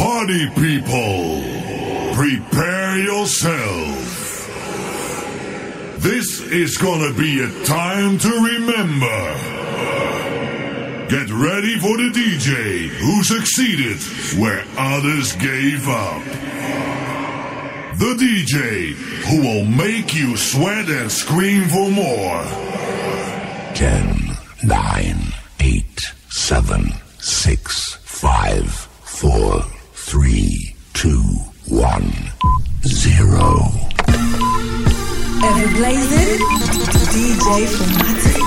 Party people, prepare yourself. This is gonna be a time to remember. Get ready for the DJ who succeeded where others gave up. The DJ who will make you sweat and scream for more. 10, 9, 8, 7, 6, 5, 4, 3, 2, 1, 0. Ever blazing? DJ Phlegmatic.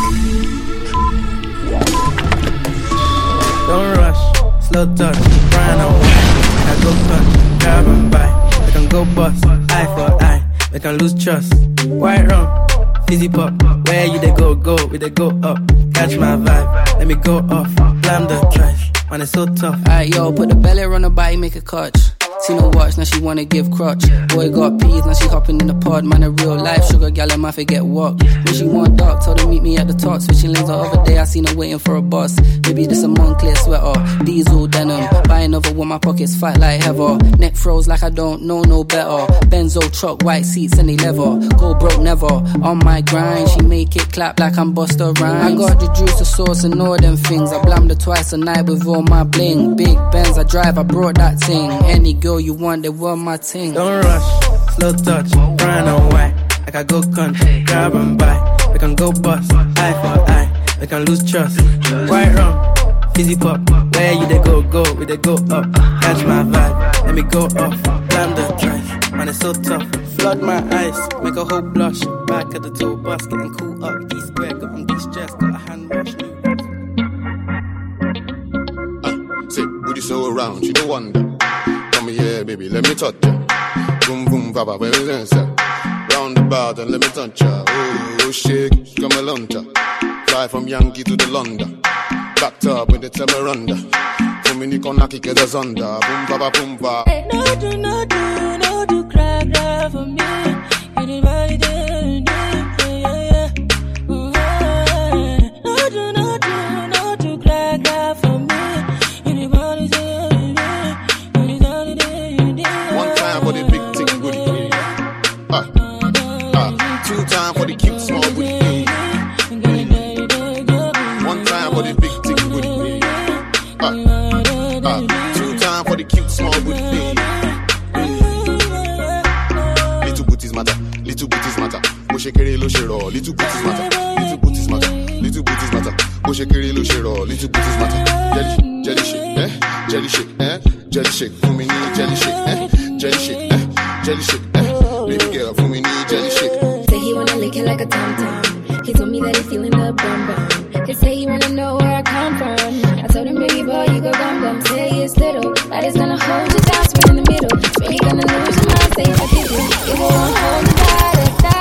Don't rush, slow touch, Brian on wine. I go cut, grab and buy. We can go bust, eye for eye. We can lose trust. White rum, fizzy pop. Where you they go, we they go up. Catch my vibe, let me go off. Blam the trash, man it's so tough. Alright yo, put the belly on the body, make a clutch. See no watch, now she wanna give crutch. Boy got peas, now she hopping in the pod. Man, a real life sugar gal, I forget what. When she want dark, told her meet me at the top. Switching lanes the other day, I seen her waiting for a bus. Maybe this a Moncler sweater, diesel denim. Buy another one, my pockets fight like heather. Neck froze like I don't know no better. Benzo truck, white seats and they leather. Go broke never, on my grind. She make it clap like I'm Busta Rhymes. I got the juice, the sauce and all them things. I blammed her twice a night with all my bling. Big Benz I drive, I brought that thing. Any girl you want, they were my team. Don't rush, slow touch, brown and white. Like I go country, grab and buy. We can go bust, eye for eye. We can lose trust. White rum, fizzy pop. Where you they go, we they go up. Catch my vibe, let me go off. Blam the trash, man it's so tough. Flood my eyes, make a whole blush. Back at the tour bus, getting cool up. D-square, got on de-stress, got a hand wash. Say, booty so around, you don't wonder. Come here, baby, let me touch ya. Boom, boom, papa, where is it? Round about and let me touch ya. Oh, shake, come along, ya. Fly from Yankee to the London. Backed up with the Temeranda. Dominic on Naki, get us under. Boom, papa, boom, papa. Hey, no do, cry for me. Anybody there, yeah. No do, cry for me. Anybody there, one time for the big thing, booty. Two time for the cute small booty. One time for the big thing, booty. Two time for the cute small booty. Little booties matter, little booties matter. Boshekere lo shero, little booties matter, little booties matter, little booties matter. Boshekere lo shero, little booties matter. Jelly shake, jelly shake, jelly shake. For me need jelly shake, jelly shake, jelly shake. Baby girl, for me need jelly shake. Say he wanna lick it like a tom-tom. He told me that he feeling the bum-bum. He say he wanna know where I come from. I told him, baby boy, you go bum-bum. Say it's little, but it's gonna hold you down, spin in the middle. Really gonna lose your mind, say if I give you. It won't hold you down,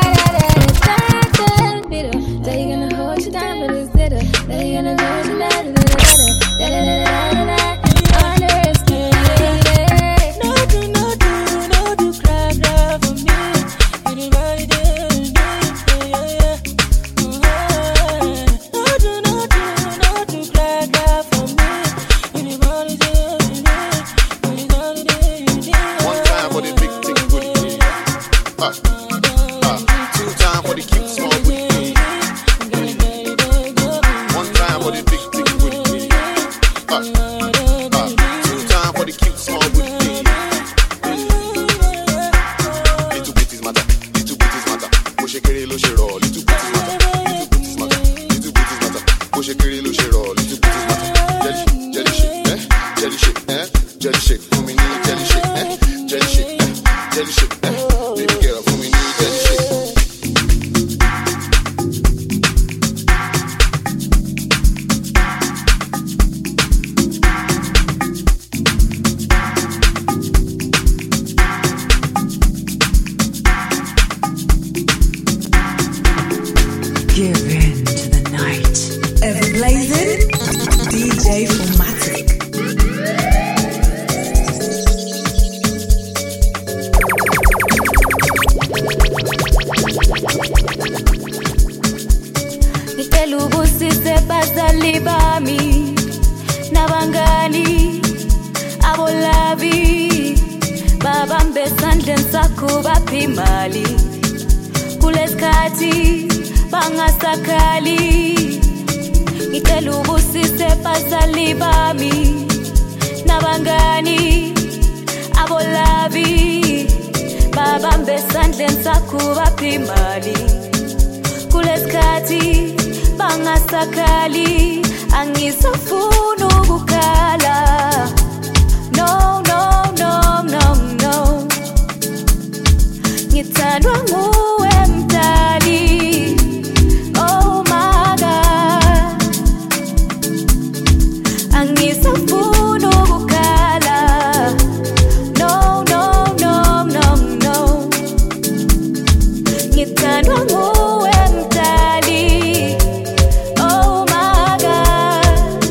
middle. Say you're gonna hold you down, but it's little. Say you're gonna lose your mind, underestimate. no do, cry for me. Anybody there, yeah. No do, cry for me. Anybody there, one time for the big thing, booty. Two time for the cute small booty. One time for the big thing, booty. Two time for the cute small booty. Little booties matter, little booties matter. Boshekere lo shero, little booties matter, little booties matter, little booties matter. Boshekere lo shero, little booties matter. Jelly shake, jelly shake, jelly shake. For me need jelly shake, jelly shake, jelly shake. Baby girl, for me need jelly shake. Give in to the night. Ever blazing? DJ Phlegmatic. abolavi babambe esandleni sakho bapha imali kulesikhathi bangasakhali ngicela ubusise bazali bami nabangani abolavi babambe esandleni sakho bapha imali kulesikhathi bangasakhali angisafuna ukukhala no no no no no ngithandwa nguwe mdali oh my god angisafuna ukukhala no no no no no ngithandwa nguwe mdali oh my god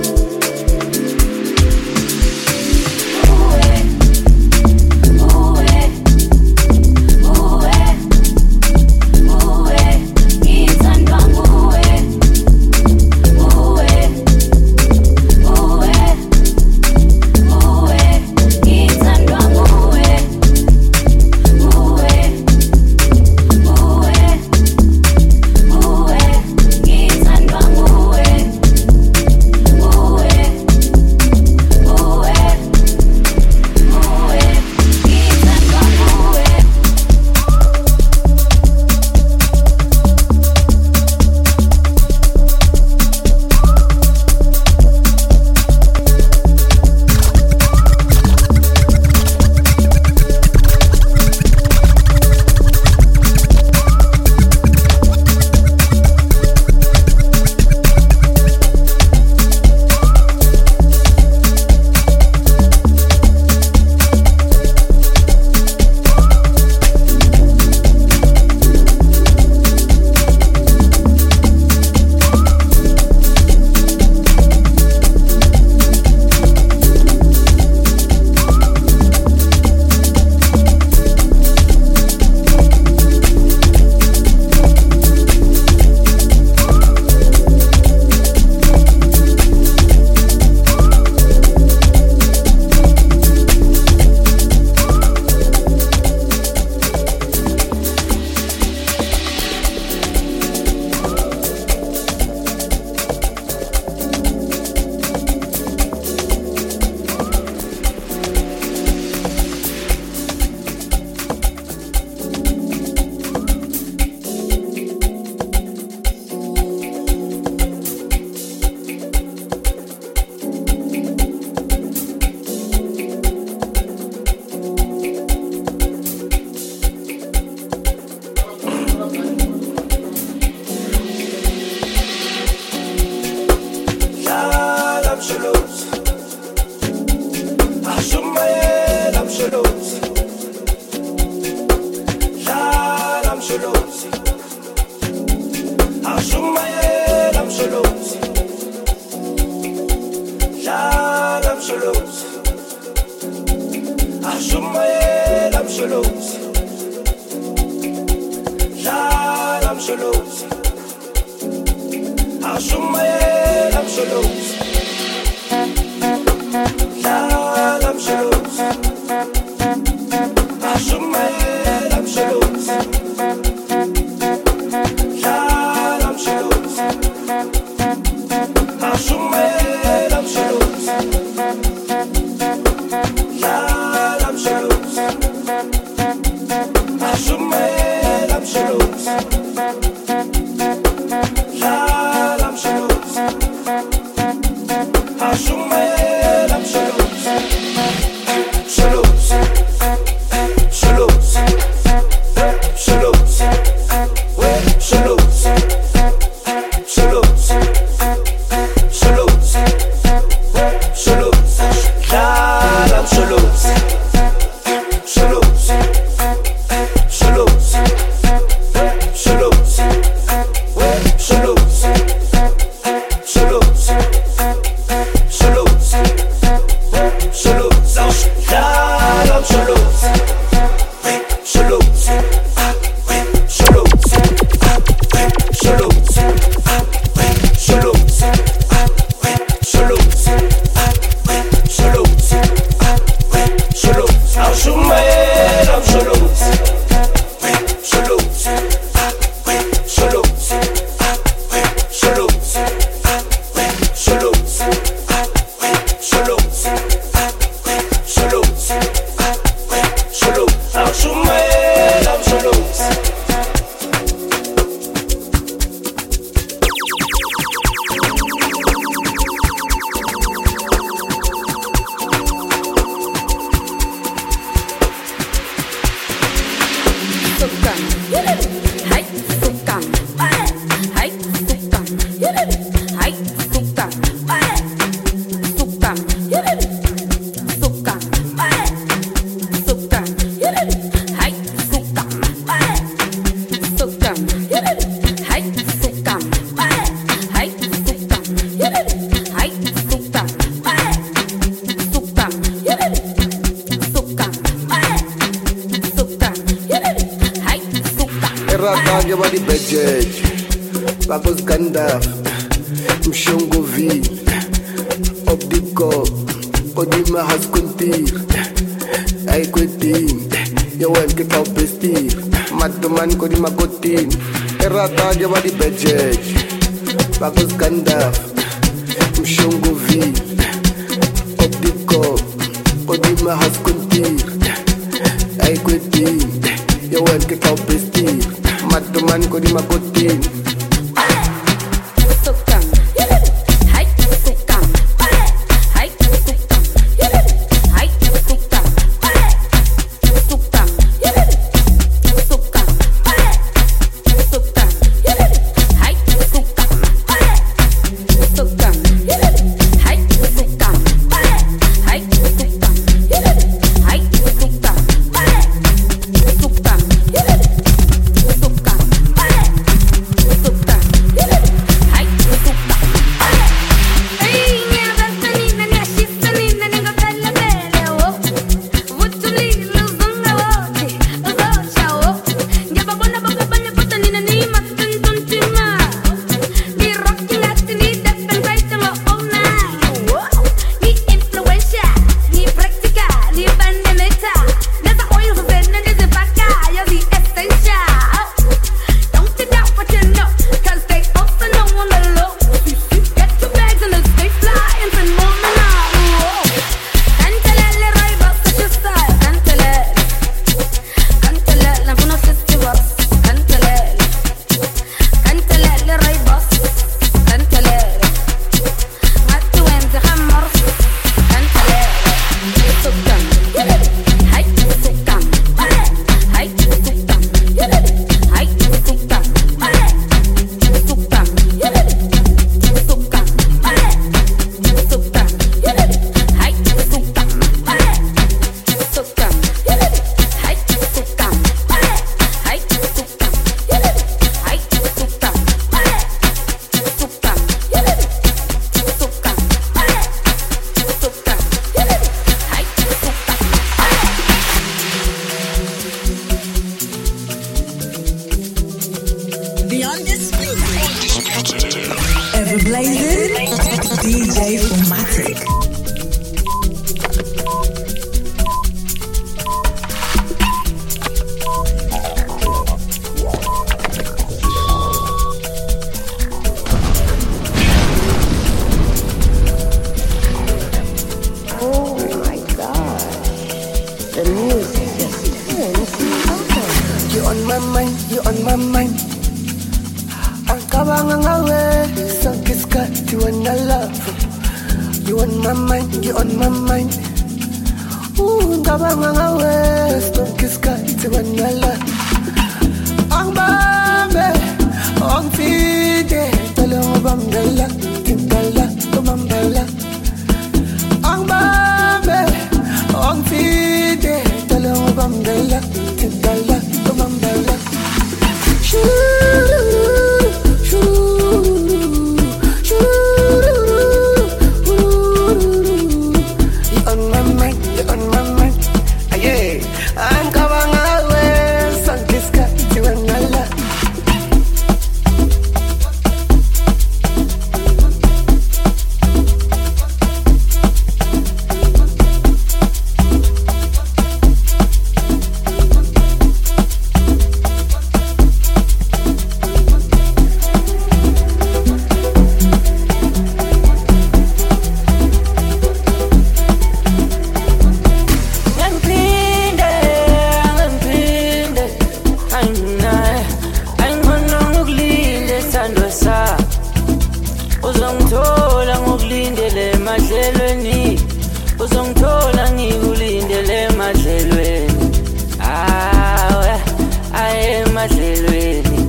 emadlelweni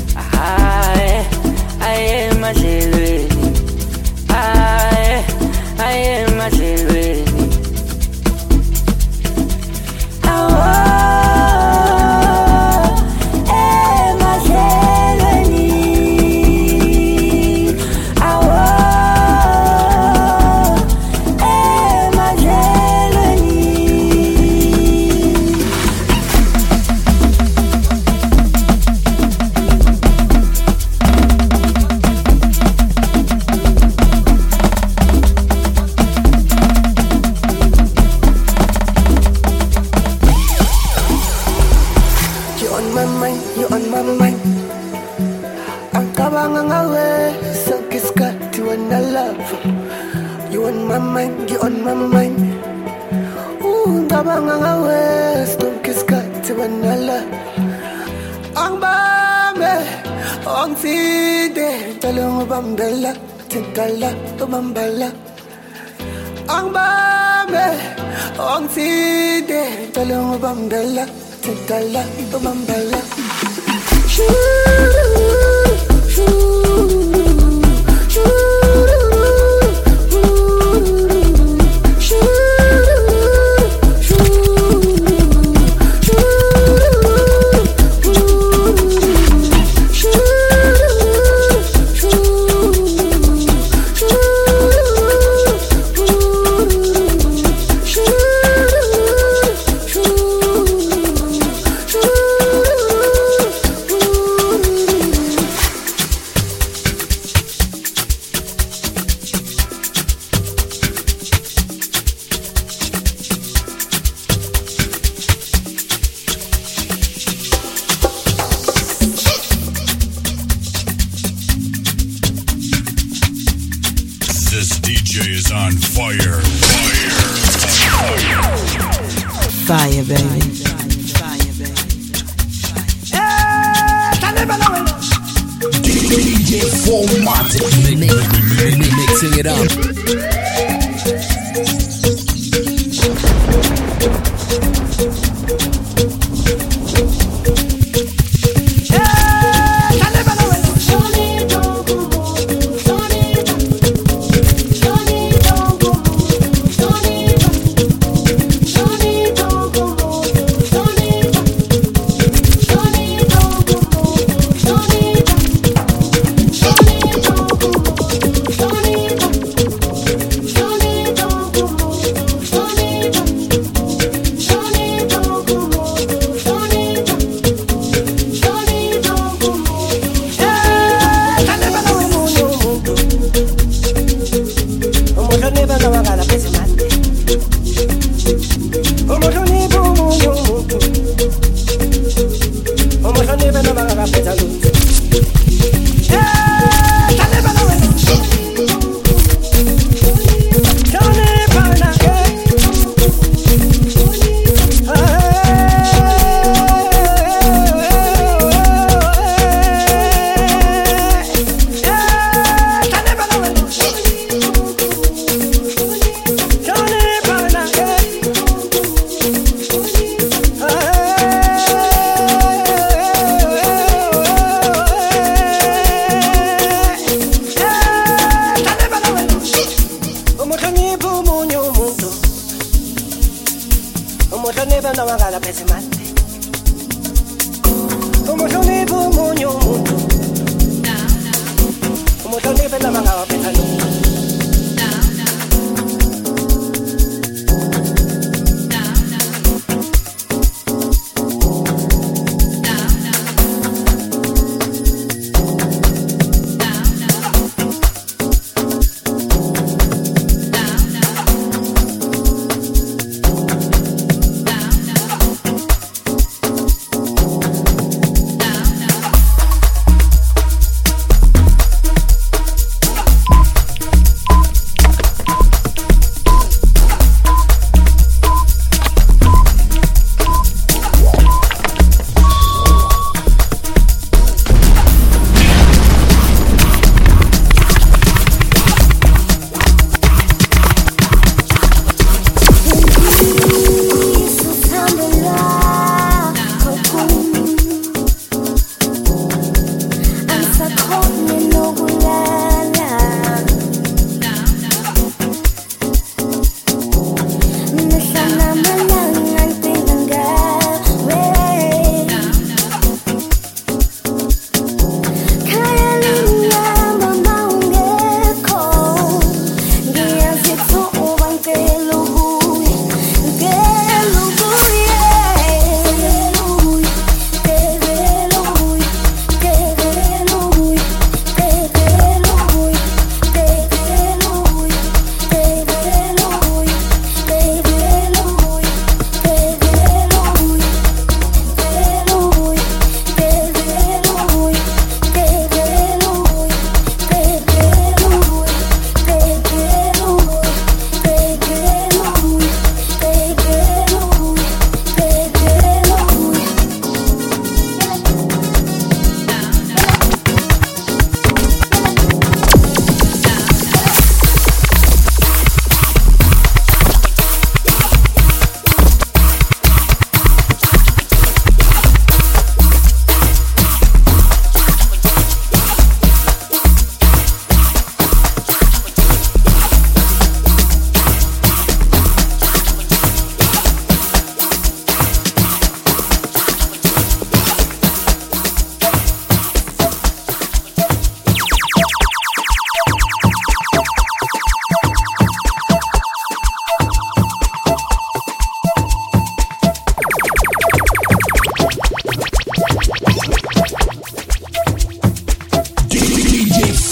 aye emadlelweni aye emadlelweni Bambala ang bame ang side talong bambala tala bambala Fire, baby. DJ Formatic. Mixing it up.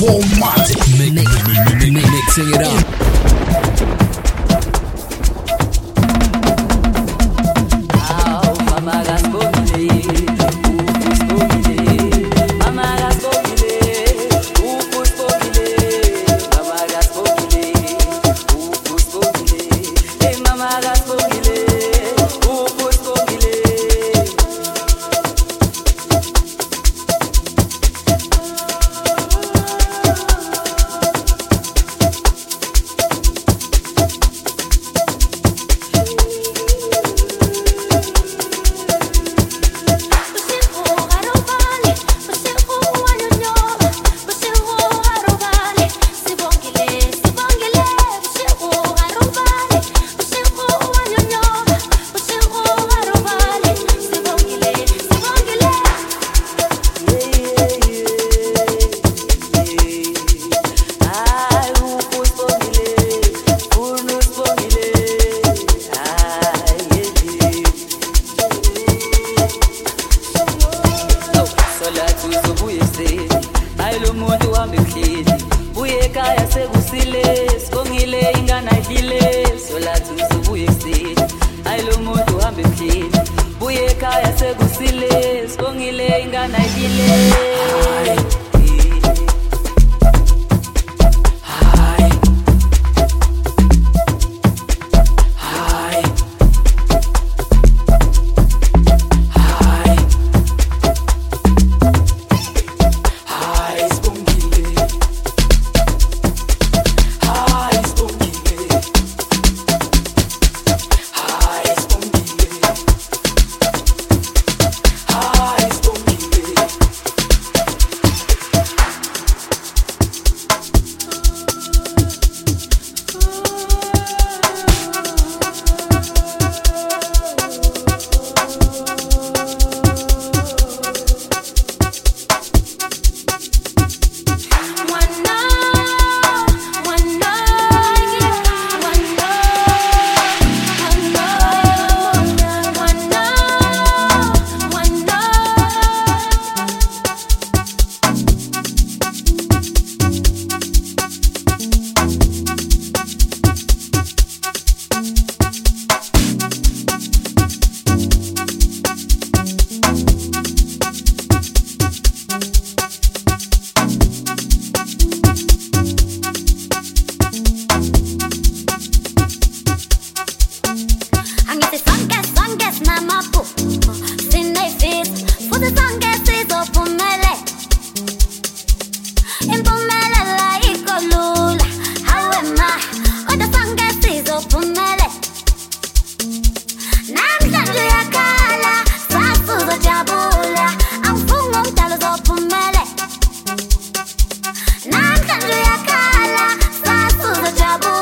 Formatic. Mixing it up.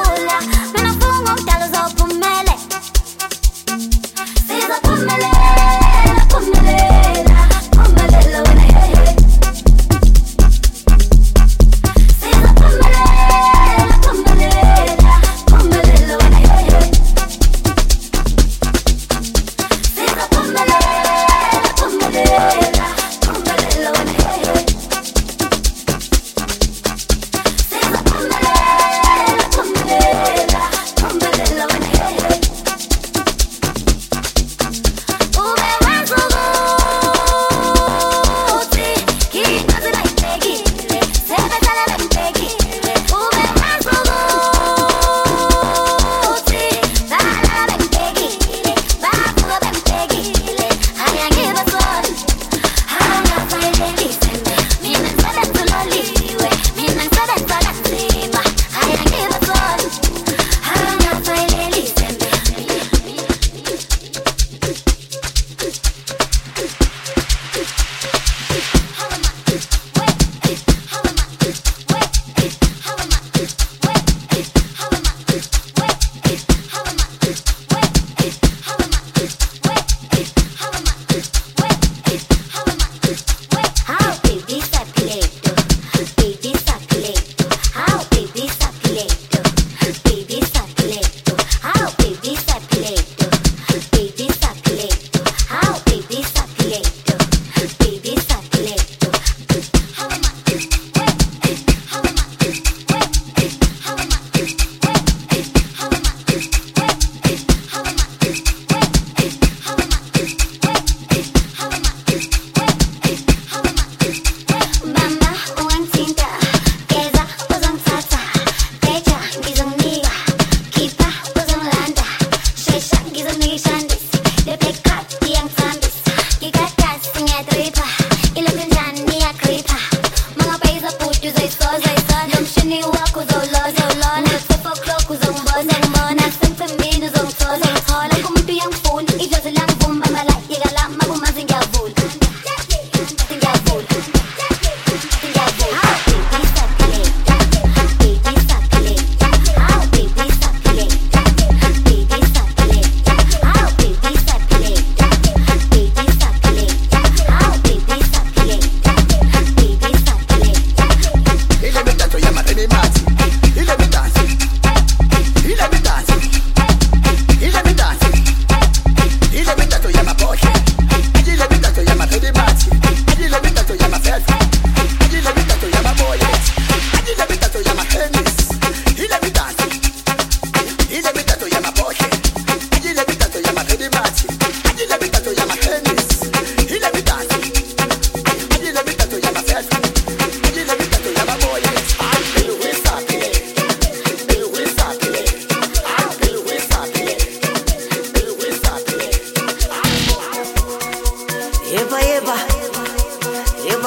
Sizophumele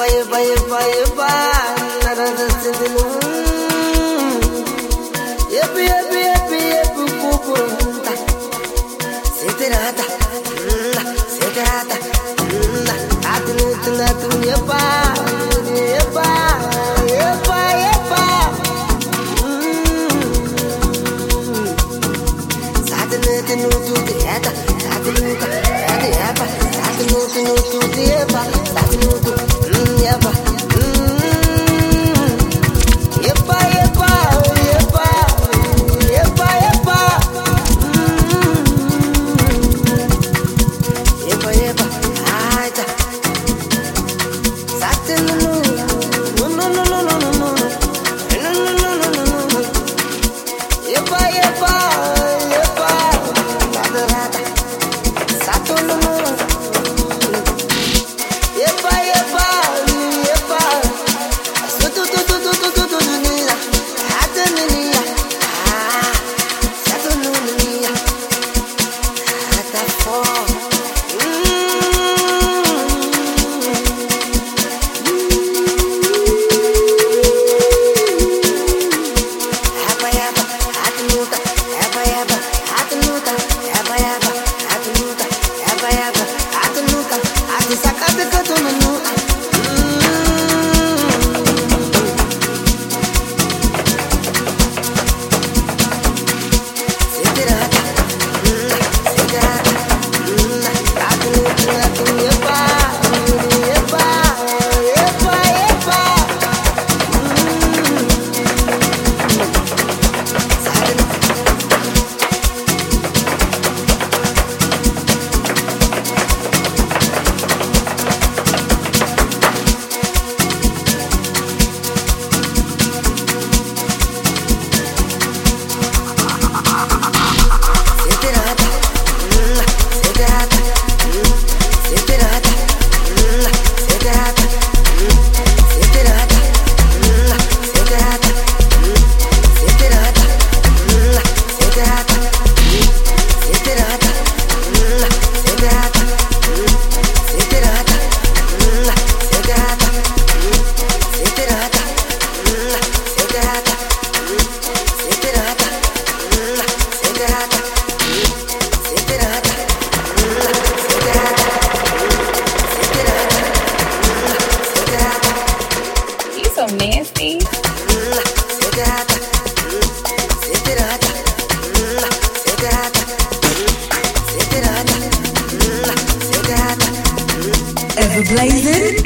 Everblazing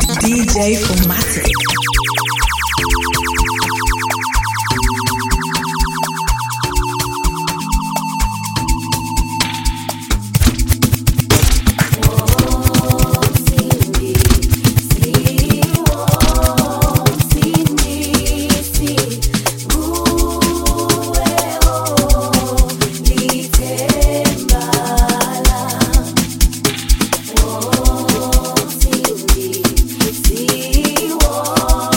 DJ Formatic. Oh,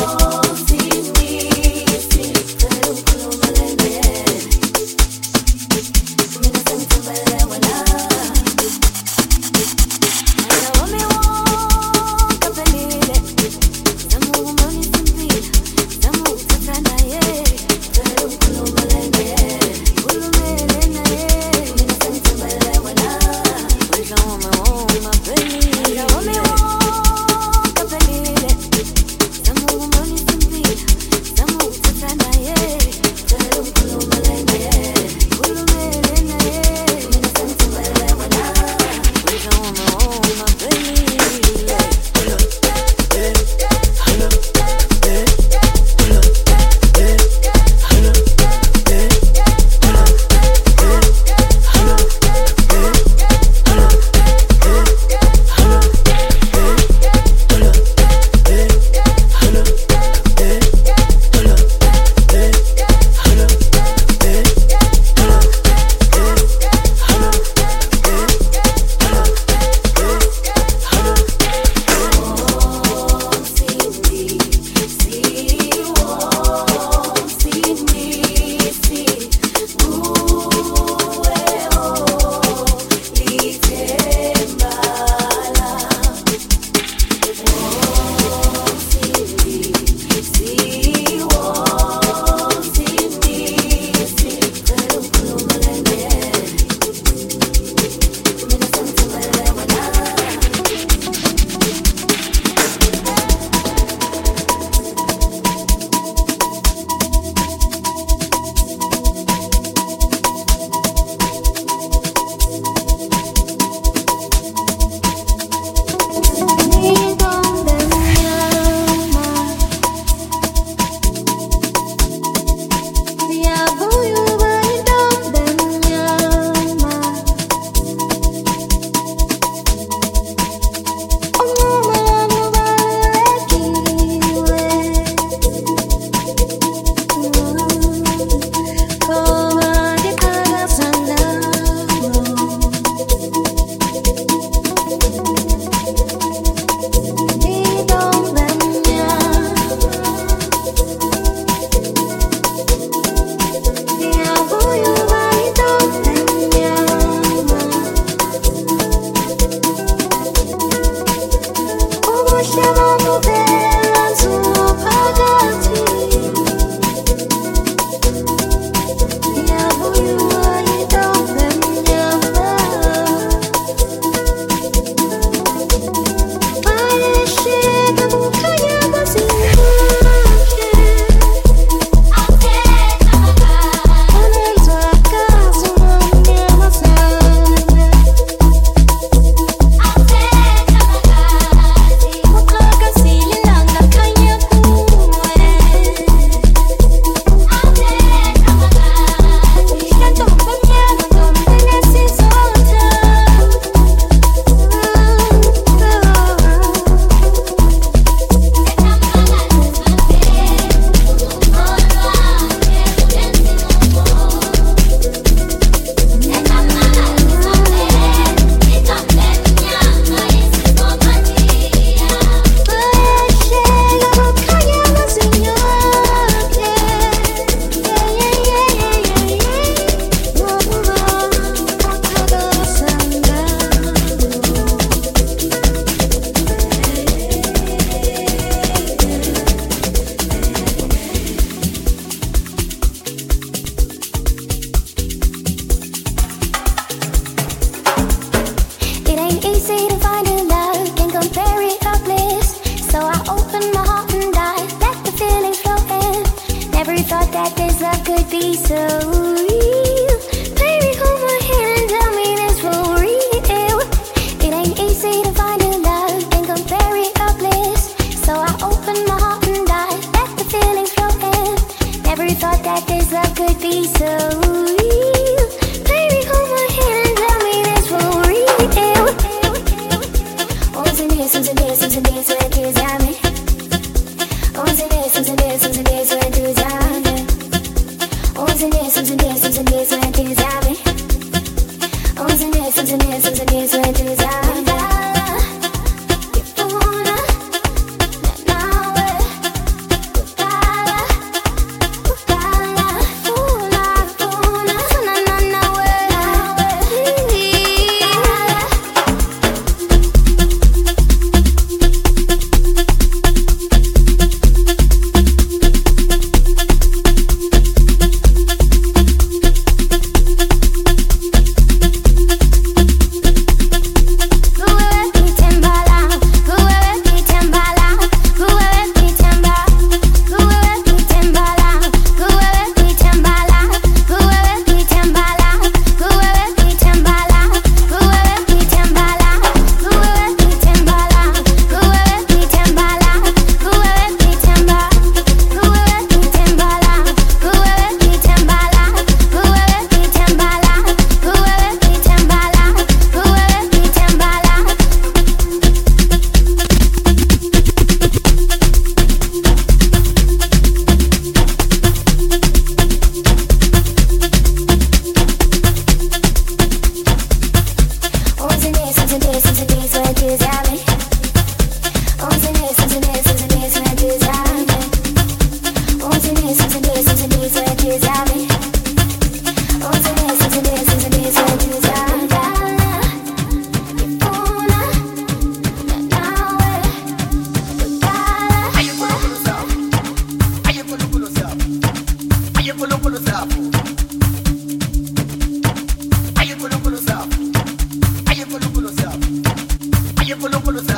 Follow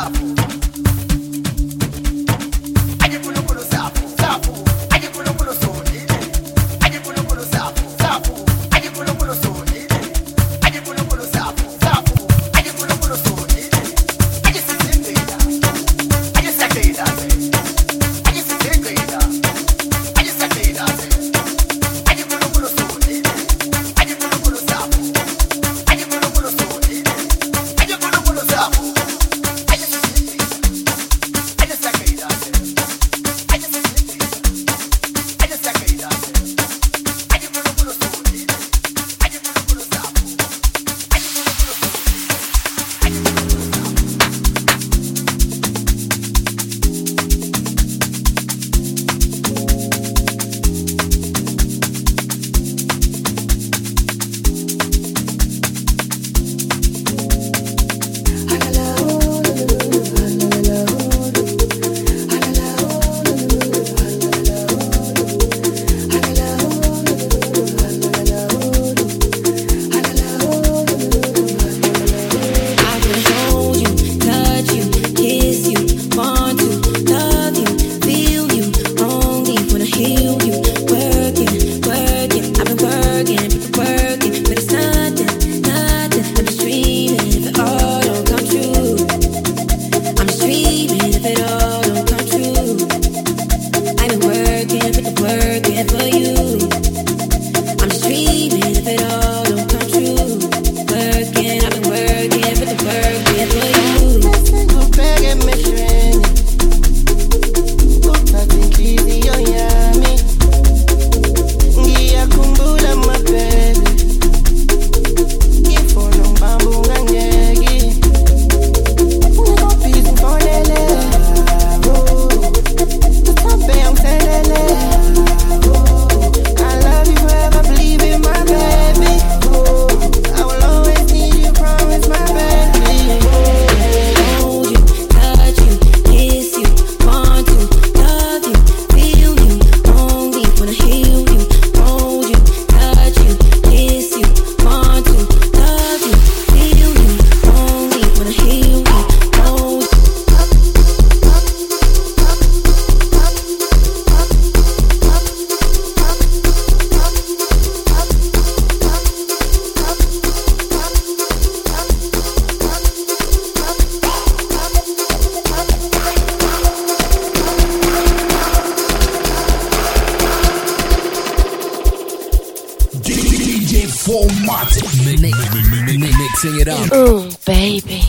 Mixing it up. Ooh, baby.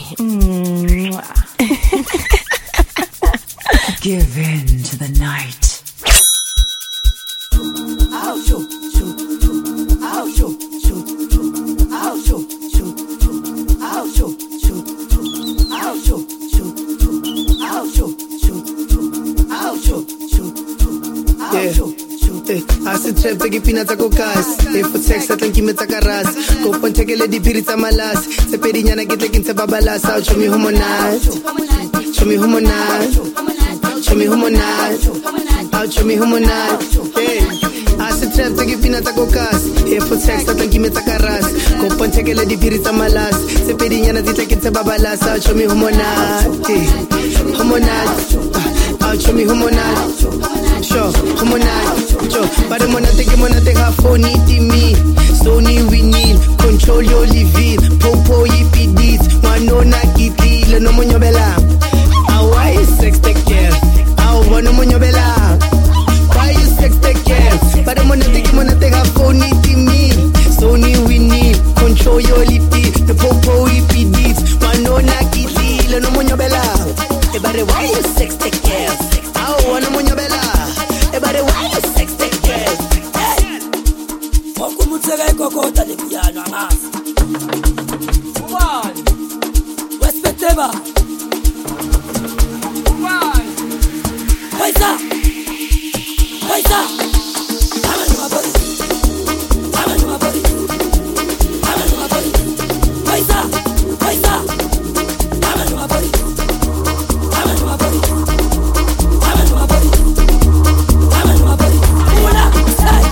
Give in to the night. Trap ke pina tsa kokas e for sex tla ke metsa ka ras go ponthekele di phiri tsa malas tse pedinyana ke tle ke ntse babalasa show me hormonal show me hormonal show me hormonal show me hormonal hey trap ke pina tsa kokas e for sex tla ke metsa ka ras go ponthekele di phiri tsa malas tse pedinyana tse tle ke ntse babalasa show me hormonal hormonal show me hormonal show hormonal but I'm gonna take her phone to me. Sony we need control your living. Popo EPDs, Manona Kitty, no Monobella. Why is sex take care? I want no Monobella. Why is sex take care? But I'm gonna take her phone to me. Sony we need control your living. The Popo EPDs, Manona Kitty, no Monobella. Everybody, why is sex take care? I want no Monobella. Everybody, why is sex take care? Okumutseka ikokota le piano amazi. One. Wespeteba. One. Paisa. Paisa. Amanu mabari. Amanu mabari. Amanu mabari. Paisa. Paisa. Amanu mabari. Amanu mabari. Amanu mabari. Amanu mabari. Una. Sai.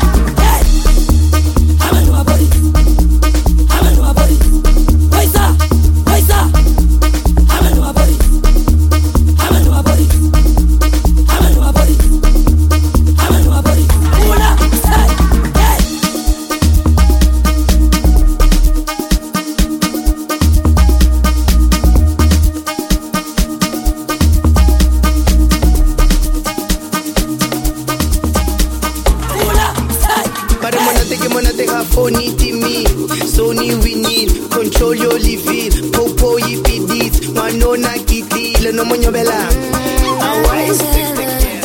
Sony we need control your living. Popo EPDs, Manona Kitty, no Monobella. Why is sex take care?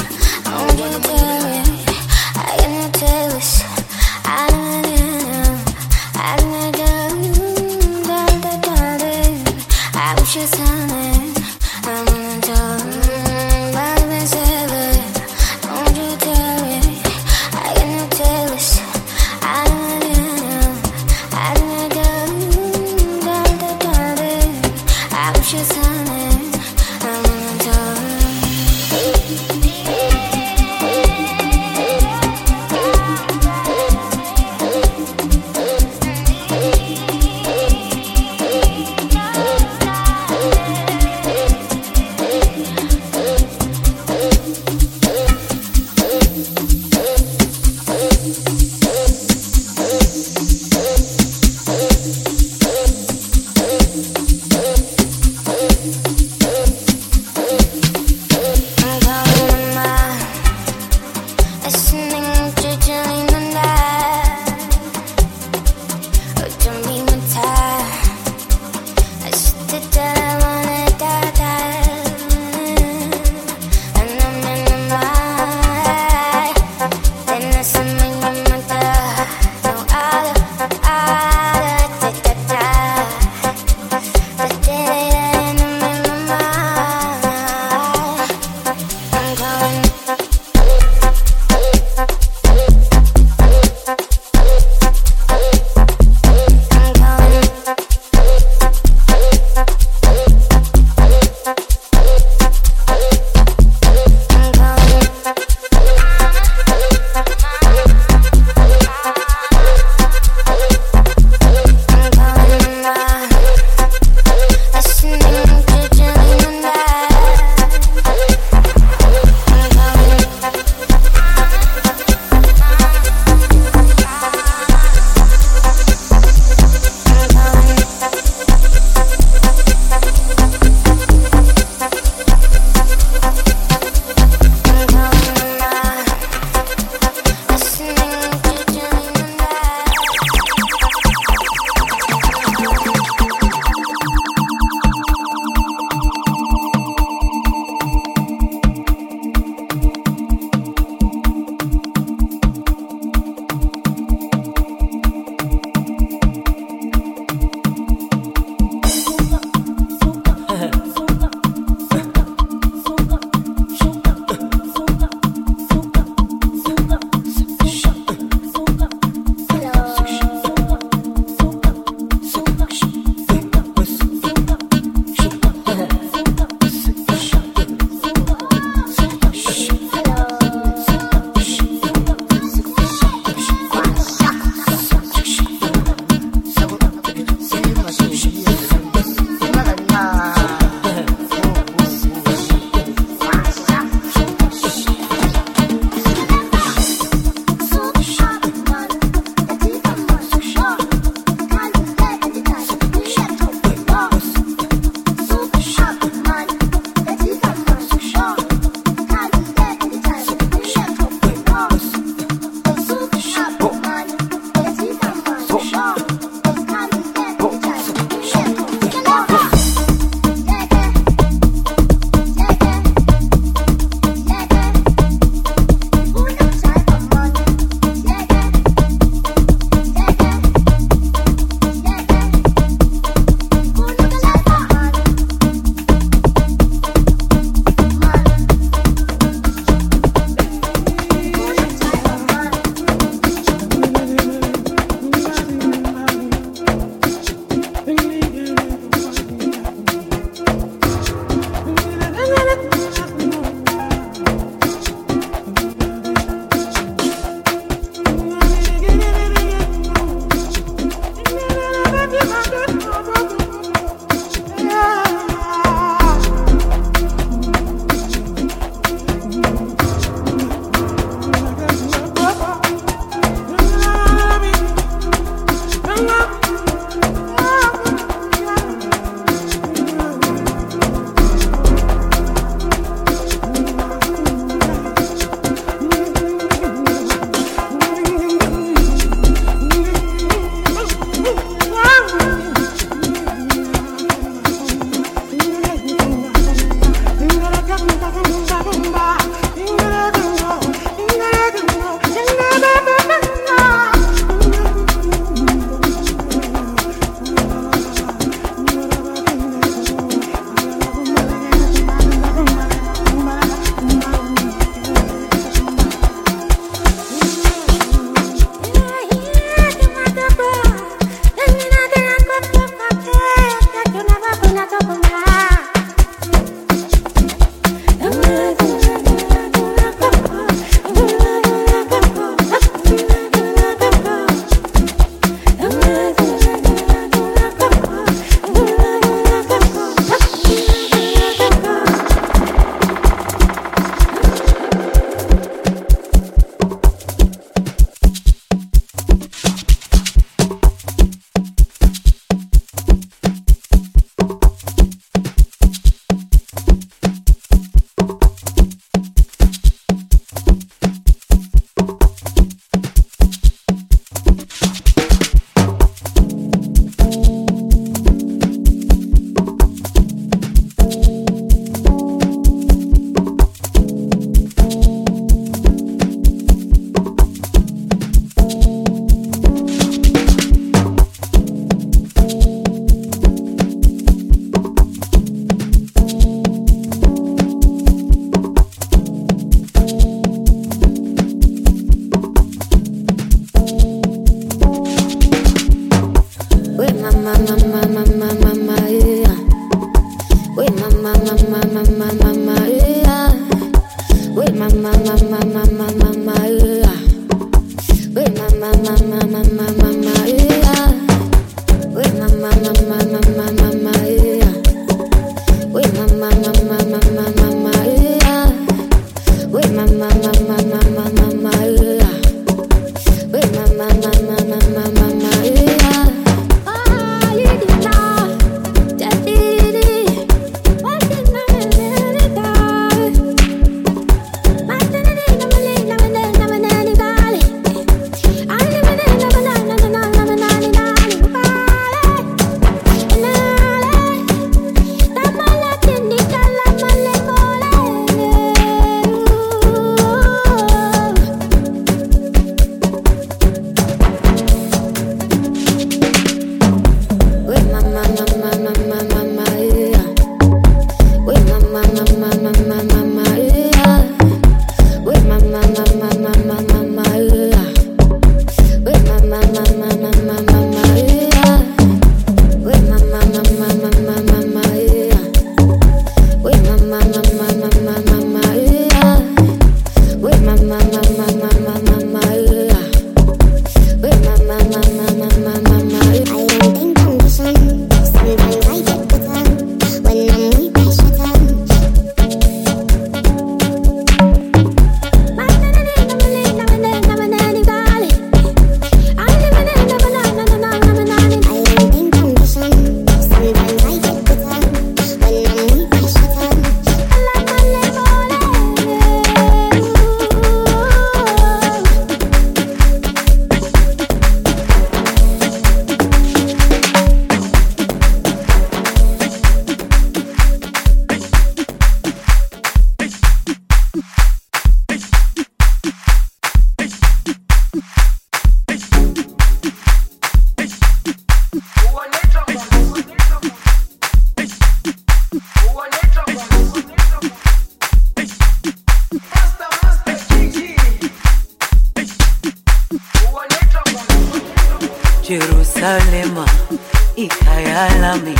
Jerusalema ikhaya lami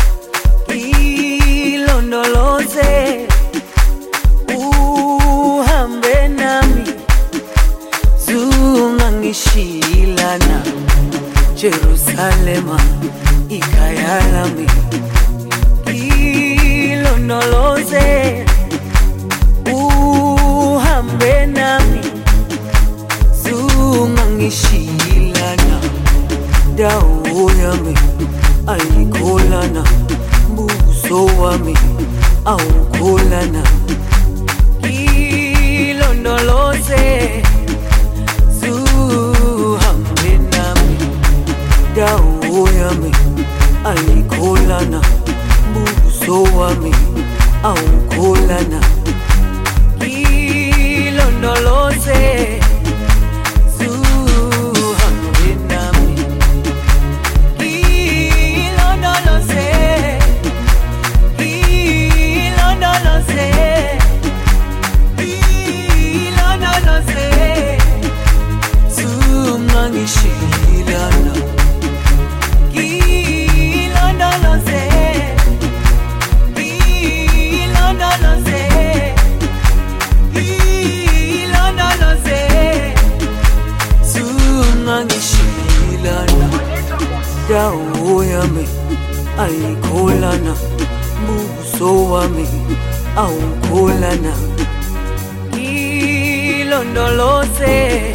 ilondoloze uhambe nami zungangishilana Jerusalema ikhaya lami ilondoloze uhambe nami zungangishilana dawo yami ayikholana buso wami awukholana ilondoloze zuhambe nami dawo yami ayikholana buso wami awukholana ilondoloze dawo yami ayikholana buso wami awukholana ilondoloze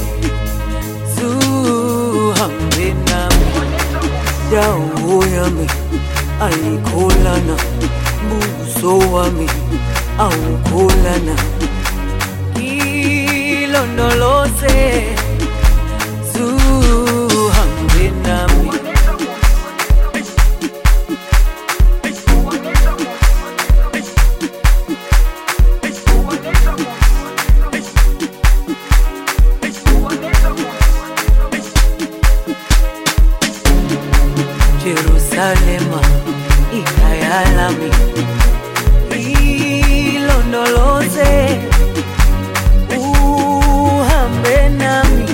zuhambe nami dawo yami ayikholana buso wami awukholana ilondoloze zuhambe nami Jerusalema ikhaya lami ilondoloze uhambe nami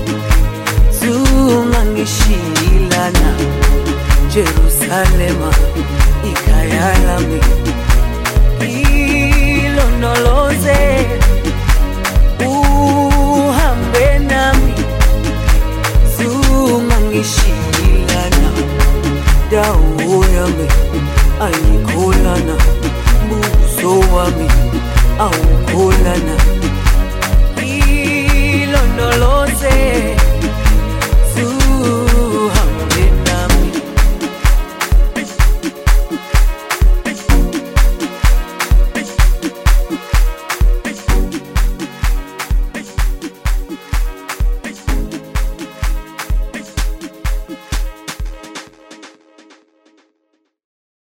zungangishilana Jerusalema ikhaya lami ilondoloze uhambe nami zungangishilana dawo yami ayikholana